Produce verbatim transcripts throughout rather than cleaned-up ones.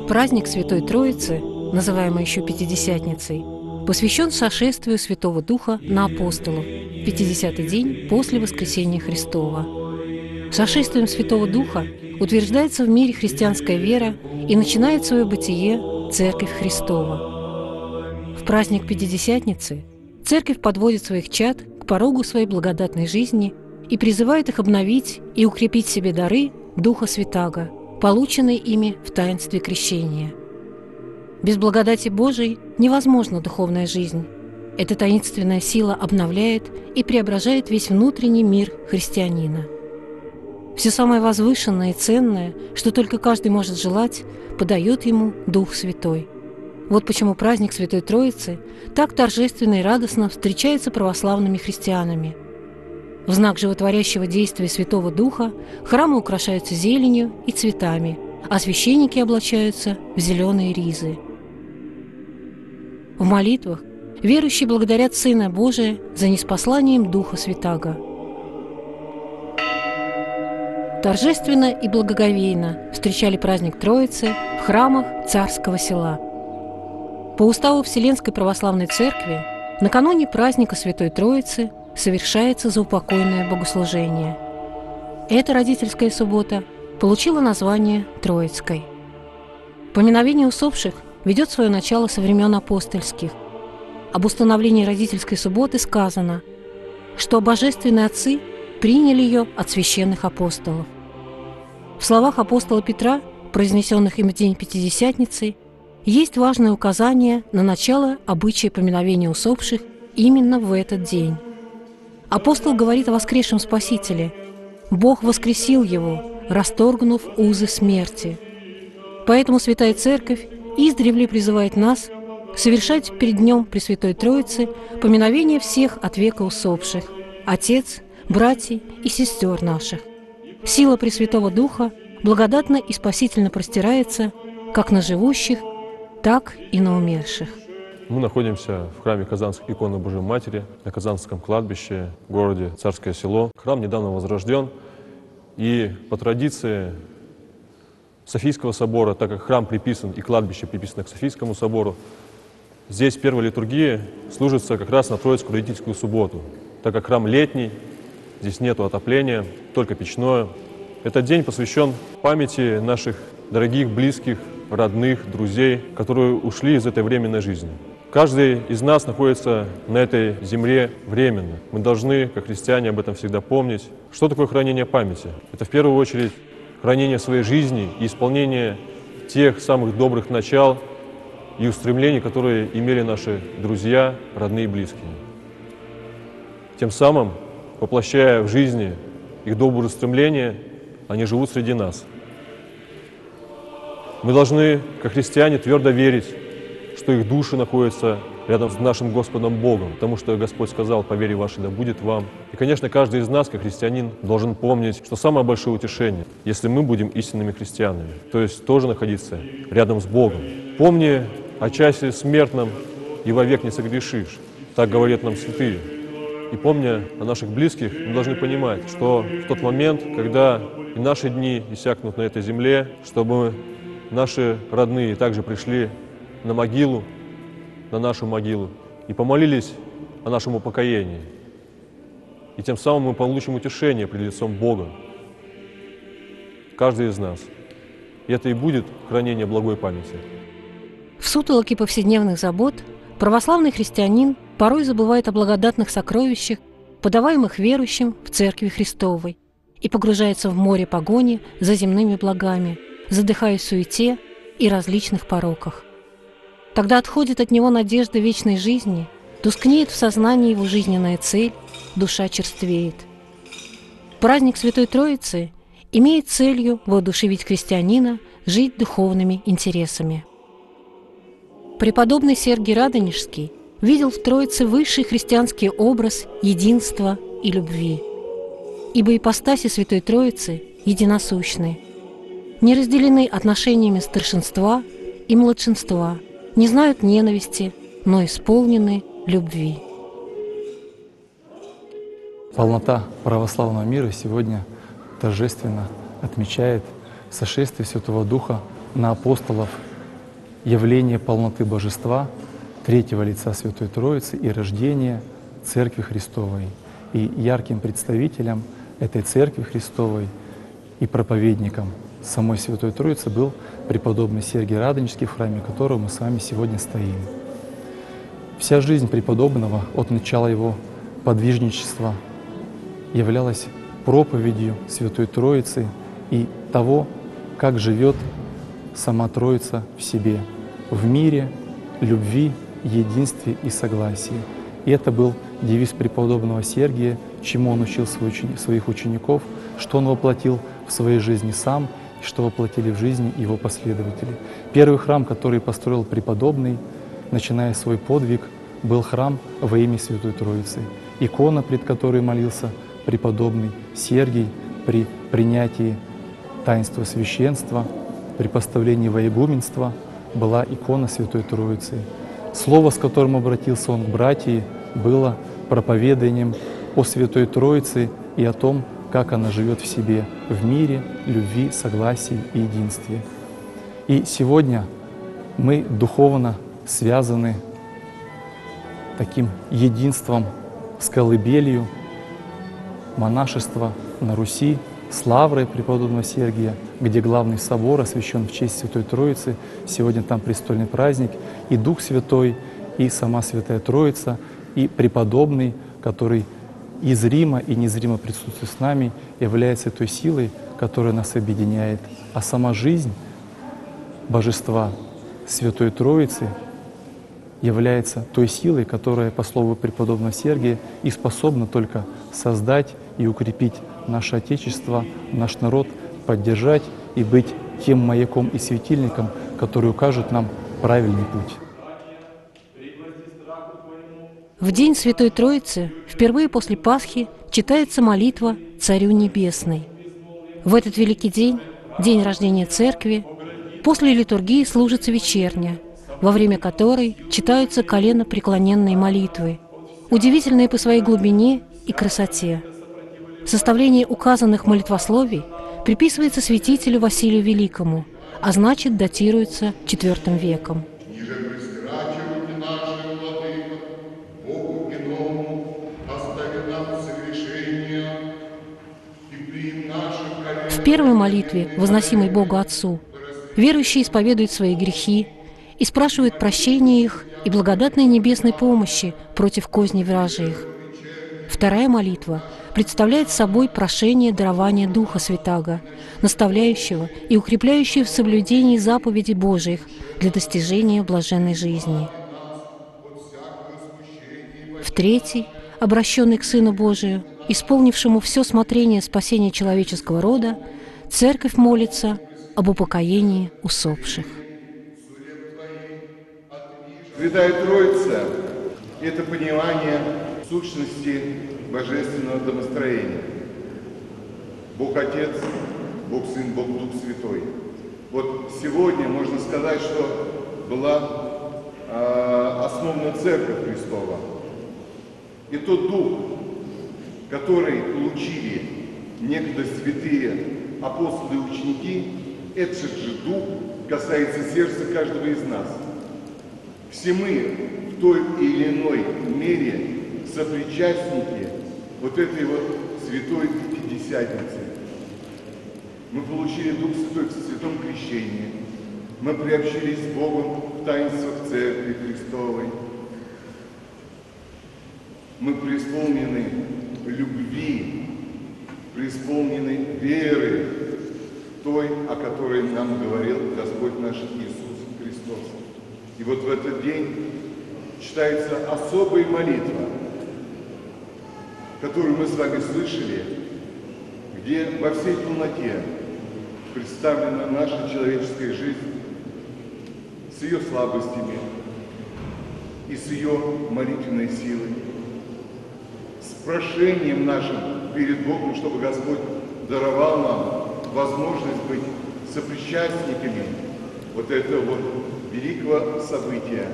Праздник Святой Троицы, называемый еще Пятидесятницей, посвящен сошествию Святого Духа на апостолов в пятидесятый день после Воскресения Христова. Сошествием Святого Духа утверждается в мире христианская вера и начинает свое бытие Церковь Христова. В праздник Пятидесятницы Церковь подводит своих чад к порогу своей благодатной жизни и призывает их обновить и укрепить в себе дары Духа Святаго, полученные ими в таинстве крещения. Без благодати Божией невозможна духовная жизнь. Эта таинственная сила обновляет и преображает весь внутренний мир христианина. Все самое возвышенное и ценное, что только каждый может желать, подает ему Дух Святой. Вот почему праздник Святой Троицы так торжественно и радостно встречается православными христианами. В знак животворящего действия Святого Духа храмы украшаются зеленью и цветами, а священники облачаются в зеленые ризы. В молитвах верующие благодарят Сына Божия за ниспосланием Духа Святаго. Торжественно и благоговейно встречали праздник Троицы в храмах Царского Села. По уставу Вселенской Православной Церкви накануне праздника Святой Троицы совершается заупокойное богослужение. Эта родительская суббота получила название Троицкой. Поминовение усопших ведет свое начало со времен апостольских. Об установлении родительской субботы сказано, что божественные отцы приняли ее от священных апостолов. В словах апостола Петра, произнесенных им в день Пятидесятницы, есть важное указание на начало обычая поминовения усопших именно в этот день. Апостол говорит о воскресшем Спасителе. Бог воскресил его, расторгнув узы смерти. Поэтому Святая Церковь издревле призывает нас совершать перед Днем Пресвятой Троицы поминовение всех от века усопших, отец, братьев и сестер наших. Сила Пресвятого Духа благодатно и спасительно простирается как на живущих, так и на умерших. Мы находимся в храме Казанской иконы Божией Матери на Казанском кладбище в городе Царское Село. Храм недавно возрожден, и по традиции Софийского собора, так как храм приписан и кладбище приписано к Софийскому собору, здесь первая литургия служится как раз на Троицкую родительскую субботу, так как храм летний, здесь нету отопления, только печное. Этот день посвящен памяти наших дорогих, близких, родных, друзей, которые ушли из этой временной жизни. Каждый из нас находится на этой земле временно. Мы должны, как христиане, об этом всегда помнить. Что такое хранение памяти? Это в первую очередь хранение своей жизни и исполнение тех самых добрых начал и устремлений, которые имели наши друзья, родные и близкие. Тем самым, воплощая в жизни их добрые устремления, они живут среди нас. Мы должны, как христиане, твердо верить, что их души находятся рядом с нашим Господом Богом, потому что Господь сказал: «По вере вашей да будет вам». И, конечно, каждый из нас, как христианин, должен помнить, что самое большое утешение, если мы будем истинными христианами, то есть тоже находиться рядом с Богом. «Помни о часе смертном, и вовек не согрешишь», так говорят нам святые. И помня о наших близких, мы должны понимать, что в тот момент, когда и наши дни иссякнут на этой земле, чтобы наши родные также пришли на могилу, на нашу могилу, и помолились о нашем упокоении. И тем самым мы получим утешение пред лицом Бога. Каждый из нас. И это и будет хранение благой памяти. В сутолоке повседневных забот православный христианин порой забывает о благодатных сокровищах, подаваемых верующим в Церкви Христовой, и погружается в море погони за земными благами, задыхаясь в суете и различных пороках. Тогда отходит от него надежда вечной жизни, тускнеет в сознании его жизненная цель, душа черствеет. Праздник Святой Троицы имеет целью воодушевить христианина жить духовными интересами. Преподобный Сергий Радонежский видел в Троице высший христианский образ единства и любви. Ибо ипостаси Святой Троицы единосущны, не разделены отношениями старшинства и младшинства, не знают ненависти, но исполнены любви. Полнота православного мира сегодня торжественно отмечает сошествие Святого Духа на апостолов явление полноты Божества, третьего лица Святой Троицы и рождение Церкви Христовой. И ярким представителем этой Церкви Христовой и проповедником самой Святой Троицы был преподобный Сергий Радонежский, в храме которого мы с вами сегодня стоим. Вся жизнь преподобного от начала его подвижничества являлась проповедью Святой Троицы и того, как живет сама Троица в себе, в мире, любви, единстве и согласии. И это был девиз преподобного Сергия, чему он учил своих учеников, что он воплотил в своей жизни сам и что воплотили в жизни его последователи. Первый храм, который построил преподобный, начиная свой подвиг, был храм во имя Святой Троицы. Икона, пред которой молился преподобный Сергий при принятии таинства священства, при поставлении во игуменство, была икона Святой Троицы. Слово, с которым обратился он к братьям, было проповеданием о Святой Троице и о том, как она живет в себе, в мире, любви, согласии и единстве. И сегодня мы духовно связаны таким единством с колыбелью монашества на Руси, с лаврой преподобного Сергия, где главный собор освящен в честь Святой Троицы. Сегодня там престольный праздник, и Дух Святой, и сама Святая Троица, и преподобный, который и зримо, и незримо присутствует с нами, является той силой, которая нас объединяет. А сама жизнь Божества Святой Троицы является той силой, которая, по слову преподобного Сергия, и способна только создать и укрепить наше Отечество, наш народ, поддержать и быть тем маяком и светильником, который укажет нам правильный путь. В день Святой Троицы впервые после Пасхи читается молитва Царю Небесной. В этот великий день, день рождения Церкви, после литургии служится вечерня, во время которой читаются коленопреклоненные молитвы, удивительные по своей глубине и красоте. Составление указанных молитвословий приписывается святителю Василию Великому, а значит, датируется четвёртым веком. В первой молитве, возносимой Богу Отцу, верующие исповедуют свои грехи и спрашивают прощения их и благодатной небесной помощи против козней вражьих. Вторая молитва представляет собой прошение дарования Духа Святаго, наставляющего и укрепляющего в соблюдении заповедей Божиих для достижения блаженной жизни. В третьей, обращенной к Сыну Божию, исполнившему все смотрение спасения человеческого рода, Церковь молится об упокоении усопших. Святая Троица – это понимание сущности божественного домостроения. Бог Отец, Бог Сын, Бог Дух Святой. Вот сегодня можно сказать, что была э, основана Церковь Христова. И тот Дух, который получили некогда святые апостолы и ученики, этот же Дух касается сердца каждого из нас. Все мы в той или иной мере сопричастники вот этой вот Святой Пятидесятницы. Мы получили Дух Святой в Святом Крещении. Мы приобщились с Богом в таинствах Церкви Христовой. Мы преисполнены любви, преисполнены веры той, о которой нам говорил Господь наш Иисус Христос. И вот в этот день читается особая молитва, которую мы с вами слышали, где во всей полноте представлена наша человеческая жизнь с ее слабостями и с ее молитвенной силой, с прошением нашим перед Богом, чтобы Господь даровал нам возможность быть сопричастниками вот этого вот великого события,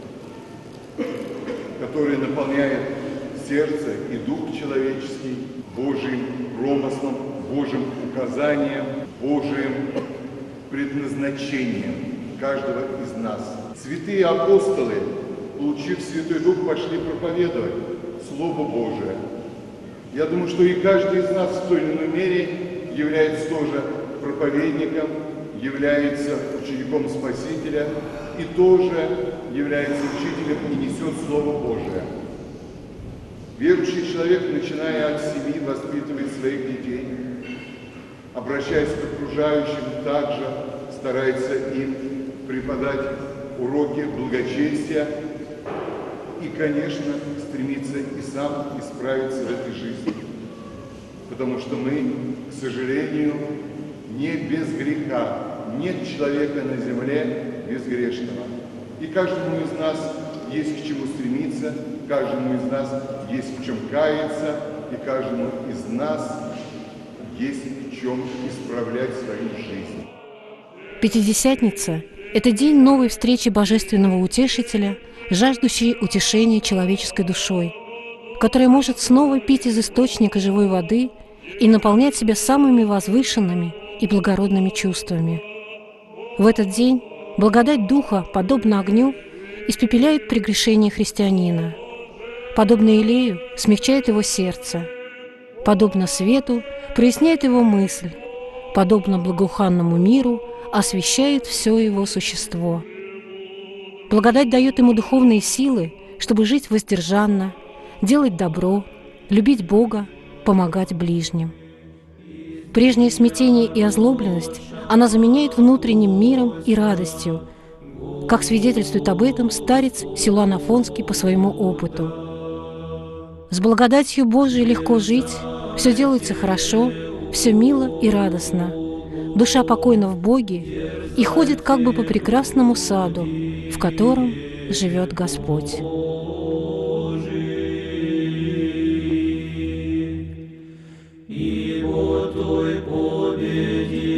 которое наполняет сердце и дух человеческий Божьим промыслом, Божьим указанием, Божьим предназначением каждого из нас. Святые апостолы, получив Святой Дух, пошли проповедовать Слово Божие. Я думаю, что и каждый из нас в той или иной мере является тоже проповедником, является учеником Спасителя и тоже является учителем и несет Слово Божие. Верующий человек, начиная от семьи, воспитывает своих детей, обращаясь к окружающим, также старается им преподать уроки благочестия и, конечно, стремится и сам исправиться в этой жизни. Потому что мы, к сожалению, не без греха, нет человека на земле безгрешного. И каждому из нас есть к чему стремиться, каждому из нас есть в чем каяться, и каждому из нас есть в чем исправлять свою жизнь. Пятидесятница – это день новой встречи Божественного Утешителя, жаждущей утешения человеческой душой, которая может снова пить из источника живой воды и наполнять себя самыми возвышенными и благородными чувствами. В этот день благодать Духа, подобно огню, испепеляет прегрешение христианина, подобно Илею, смягчает его сердце, подобно свету, проясняет его мысль, подобно благоуханному миру, освещает все его существо. Благодать дает ему духовные силы, чтобы жить воздержанно, делать добро, любить Бога, помогать ближним. Прежнее смятение и озлобленность она заменяет внутренним миром и радостью, как свидетельствует об этом старец Силуан Афонский по своему опыту. С благодатью Божией легко жить, все делается хорошо, все мило и радостно. Душа покойна в Боге и ходит как бы по прекрасному саду, в котором живет Господь. И по той победе